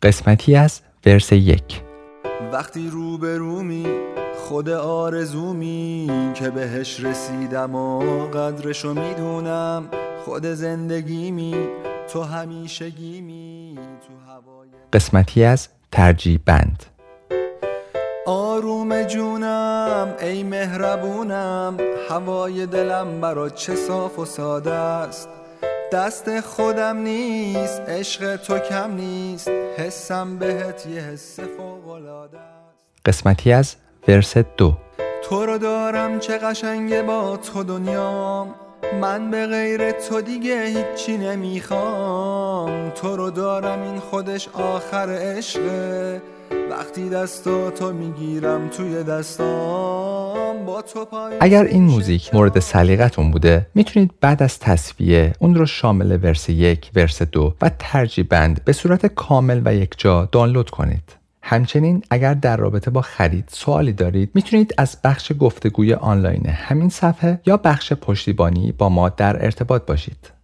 قسمتی از ورس 1. وقتی روبرومی خود آرزومی که بهش رسیدم و قدرشو میدونم، خود زندگیمی تو همیشگیمی تو هوای. قسمتی از ترجیح بند. آروم جونم ای مهربونم، هوای دلم برات چه صاف و ساده است. دست خودم نیست، عشق تو کم نیست، حسم بهت یه حس فوق‌العاده است. قسمتی از ورس 2. تو رو دارم چه قشنگه با تو دنیام، من به غیر تو دیگه هیچی نمیخوام. تو رو دارم این خودش آخر عشقه، وقتی دستو تو میگیرم توی دستام با تو پای. اگر این موزیک مورد سلیقتون بوده میتونید بعد از تصفیه اون رو شامل ورس 1، ورس 2 و ترجیح بند به صورت کامل و یکجا دانلود کنید. همچنین اگر در رابطه با خرید سوالی دارید میتونید از بخش گفتگوی آنلاین همین صفحه یا بخش پشتیبانی با ما در ارتباط باشید.